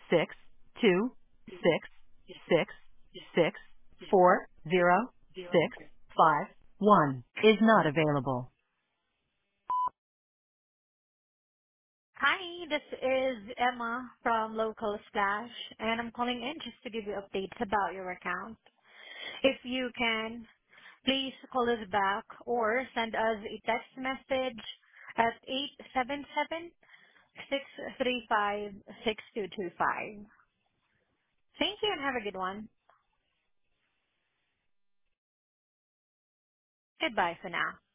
six two six six six 40 651 is not available. Hi, this is Emma from Local Splash, and I'm calling in just to give you updates about your account. If you can, please call us back or send us a text message at 877-635-6225. Thank you and have a good one. Goodbye for now.